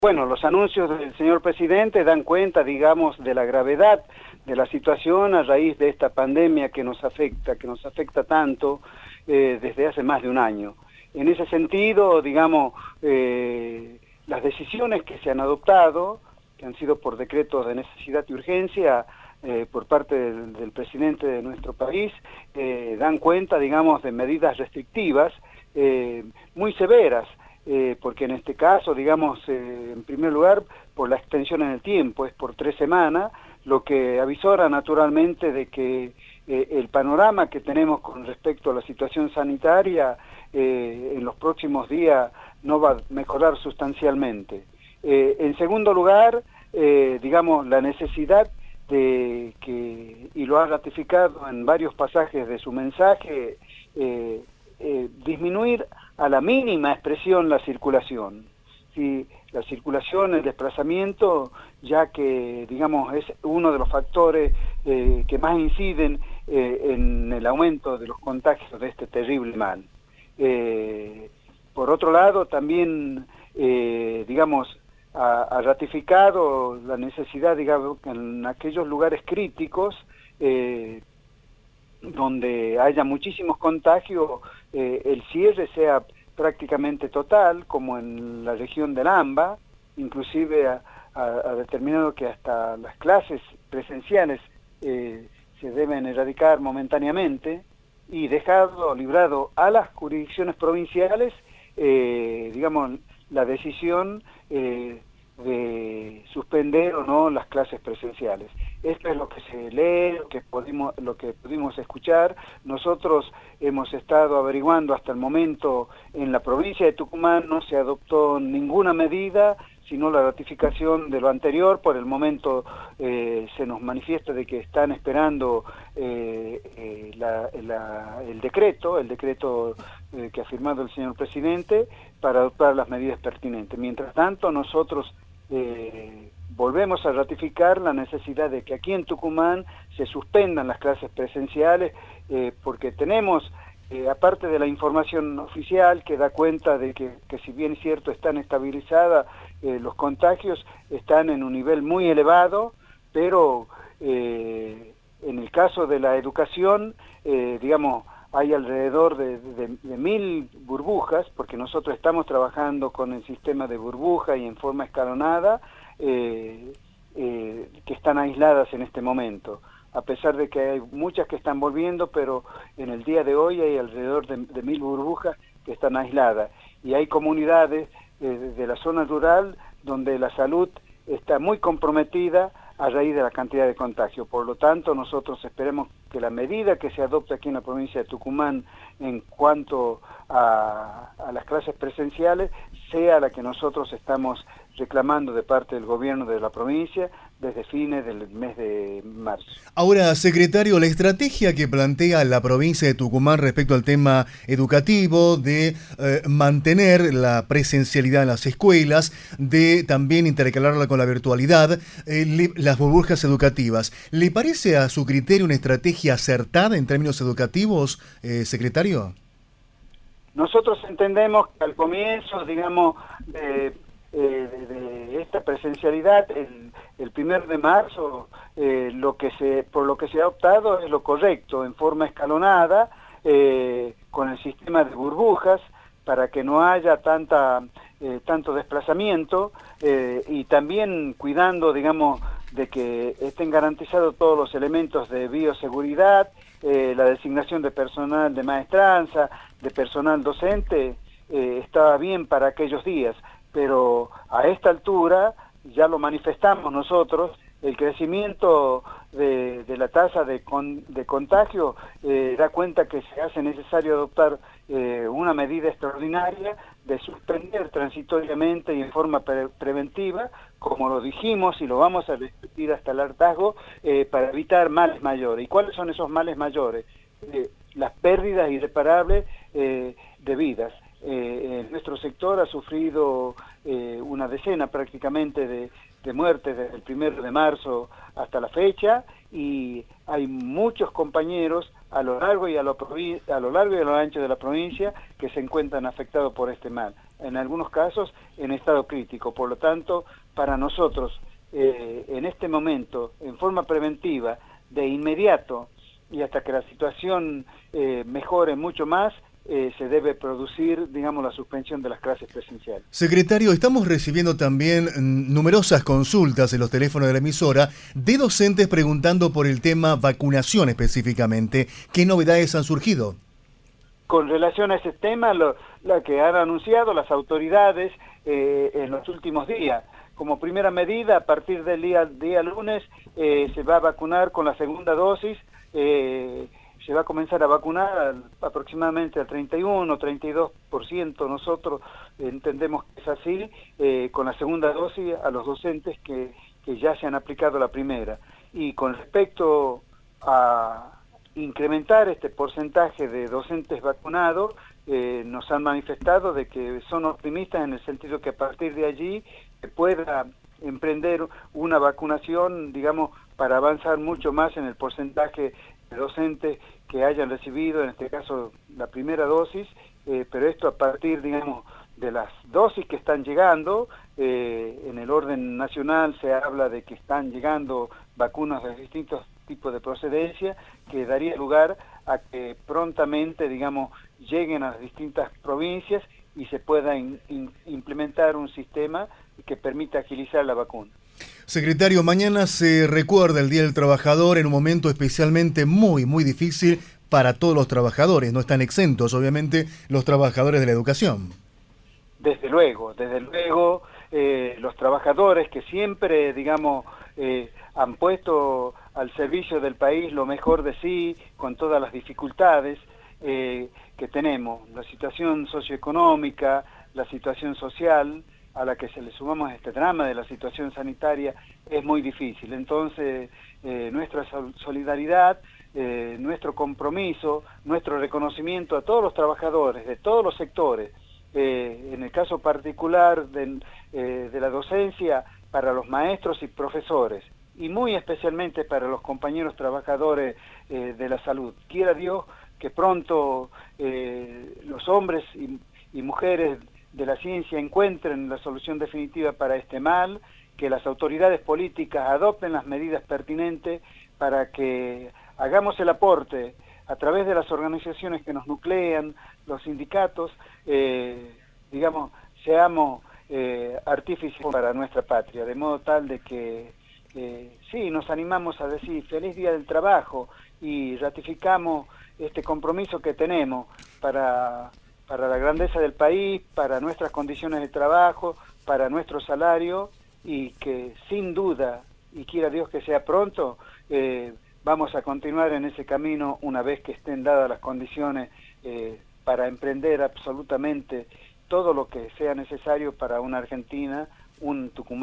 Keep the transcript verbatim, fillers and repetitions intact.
Bueno, los anuncios del señor presidente dan cuenta, digamos, de la gravedad de la situación a raíz de esta pandemia que nos afecta, que nos afecta tanto eh, desde hace más de un año. En ese sentido, digamos, eh, las decisiones que se han adoptado, que han sido por decreto de necesidad y urgencia eh, por parte del, del presidente de nuestro país, eh, dan cuenta, digamos, de medidas restrictivas eh, muy severas. Eh, porque en este caso, digamos, eh, en primer lugar, por la extensión en el tiempo, es por tres semanas, lo que avisora naturalmente de que eh, el panorama que tenemos con respecto a la situación sanitaria eh, en los próximos días no va a mejorar sustancialmente. Eh, en segundo lugar, eh, digamos, la necesidad de que, y lo ha ratificado en varios pasajes de su mensaje, eh, eh, disminuir a la mínima expresión la circulación. ¿Sí? La circulación, el desplazamiento, ya que, digamos, es uno de los factores eh, que más inciden eh, en el aumento de los contagios de este terrible mal. Eh, por otro lado, también, eh, digamos, ha, ha ratificado la necesidad, digamos, en aquellos lugares críticos, eh, donde haya muchísimos contagios, eh, el cierre sea prácticamente total, como en la región del AMBA, inclusive ha, ha, ha determinado que hasta las clases presenciales eh, se deben erradicar momentáneamente y dejado librado a las jurisdicciones provinciales, eh, digamos, la decisión eh, de suspender o no las clases presenciales. Esto es lo que se lee, lo que pudimos, lo que pudimos escuchar. Nosotros hemos estado averiguando hasta el momento en la provincia de Tucumán, no se adoptó ninguna medida, sino la ratificación de lo anterior. Por el momento eh, se nos manifiesta de que están esperando eh, eh, la, la, el decreto, el decreto eh, que ha firmado el señor presidente para adoptar las medidas pertinentes. Mientras tanto, nosotros eh, volvemos a ratificar la necesidad de que aquí en Tucumán se suspendan las clases presenciales, eh, porque tenemos, eh, aparte de la información oficial que da cuenta de que, que si bien es cierto están estabilizadas, eh, los contagios están en un nivel muy elevado, pero eh, en el caso de la educación, eh, digamos, hay alrededor de, de, de mil burbujas, porque nosotros estamos trabajando con el sistema de burbuja y en forma escalonada, eh, eh, que están aisladas en este momento. A pesar de que hay muchas que están volviendo, pero en el día de hoy hay alrededor de, de mil burbujas que están aisladas. Y hay comunidades eh, de la zona rural donde la salud está muy comprometida a raíz de la cantidad de contagio. Por lo tanto, nosotros esperemos que la medida que se adopte aquí en la provincia de Tucumán en cuanto a, a las clases presenciales sea la que nosotros estamos reclamando de parte del gobierno de la provincia desde fines del mes de marzo. Ahora, secretario, la estrategia que plantea la provincia de Tucumán respecto al tema educativo, de eh, mantener la presencialidad en las escuelas, de también intercalarla con la virtualidad, eh, le, las burbujas educativas, ¿le parece a su criterio una estrategia acertada en términos educativos, eh, secretario? Nosotros entendemos que al comienzo, digamos, de, eh, de, de esta presencialidad, el, el primero de marzo, eh, lo que se, por lo que se ha optado es lo correcto, en forma escalonada, eh, con el sistema de burbujas, para que no haya tanta, eh, tanto desplazamiento, eh, y también cuidando, digamos, de que estén garantizados todos los elementos de bioseguridad, eh, la designación de personal de maestranza, de personal docente, eh, estaba bien para aquellos días, pero a esta altura, ya lo manifestamos nosotros, el crecimiento de, de la tasa de, con, de contagio eh, da cuenta que se hace necesario adoptar eh, una medida extraordinaria de suspender transitoriamente y en forma pre preventiva, como lo dijimos y lo vamos a repetir hasta el hartazgo, eh, para evitar males mayores. ¿Y cuáles son esos males mayores? Eh, las pérdidas irreparables eh, de vidas. Eh, nuestro sector ha sufrido eh, una decena prácticamente de, de muertes desde el primero de marzo hasta la fecha, y hay muchos compañeros a lo largo y a lo, a lo largo y a lo ancho de la provincia que se encuentran afectados por este mal. en algunos casos en estado crítico. Por lo tanto, para nosotros, eh, en este momento, en forma preventiva, de inmediato, y hasta que la situación eh, mejore mucho más, eh, se debe producir, digamos, la suspensión de las clases presenciales. Secretario, estamos recibiendo también mm, numerosas consultas en los teléfonos de la emisora de docentes preguntando por el tema vacunación específicamente. ¿Qué novedades han surgido? Con relación a ese tema, lo, la que han anunciado las autoridades eh, en los últimos días, como primera medida, a partir del día, día lunes, eh, se va a vacunar con la segunda dosis, eh, se va a comenzar a vacunar al, aproximadamente al treinta y uno, treinta y dos por ciento, nosotros entendemos que es así, eh, con la segunda dosis a los docentes que, que ya se han aplicado la primera. Y con respecto a incrementar este porcentaje de docentes vacunados, eh, nos han manifestado de que son optimistas en el sentido que a partir de allí se pueda emprender una vacunación, digamos, para avanzar mucho más en el porcentaje de docentes que hayan recibido, en este caso, la primera dosis, eh, pero esto a partir, digamos, de las dosis que están llegando. Eh, en el orden nacional se habla de que están llegando vacunas de distintos tipos de procedencia, que daría lugar a que prontamente, digamos, lleguen a las distintas provincias y se pueda in, in, implementar un sistema que permita agilizar la vacuna. Secretario, mañana se recuerda el Día del Trabajador en un momento especialmente muy, muy difícil para todos los trabajadores. No están exentos, obviamente, los trabajadores de la educación. Desde luego, desde luego, eh, los trabajadores que siempre, digamos, eh, han puesto al servicio del país lo mejor de sí, con todas las dificultades eh, que tenemos, la situación socioeconómica, la situación social, a la que se le sumamos este drama de la situación sanitaria, es muy difícil. Entonces, eh, nuestra solidaridad, eh, nuestro compromiso, nuestro reconocimiento a todos los trabajadores de todos los sectores, eh, en el caso particular de, eh, de la docencia, para los maestros y profesores, y muy especialmente para los compañeros trabajadores eh, de la salud. Quiera Dios que pronto eh, los hombres y, y mujeres de la ciencia encuentren la solución definitiva para este mal, que las autoridades políticas adopten las medidas pertinentes para que hagamos el aporte a través de las organizaciones que nos nuclean, los sindicatos, eh, digamos, seamos eh, artífices para nuestra patria, de modo tal de que eh, sí, nos animamos a decir feliz día del trabajo y ratificamos este compromiso que tenemos para para la grandeza del país, para nuestras condiciones de trabajo, para nuestro salario, y que sin duda, y quiera Dios que sea pronto, eh, vamos a continuar en ese camino una vez que estén dadas las condiciones eh, para emprender absolutamente todo lo que sea necesario para una Argentina, un Tucumán.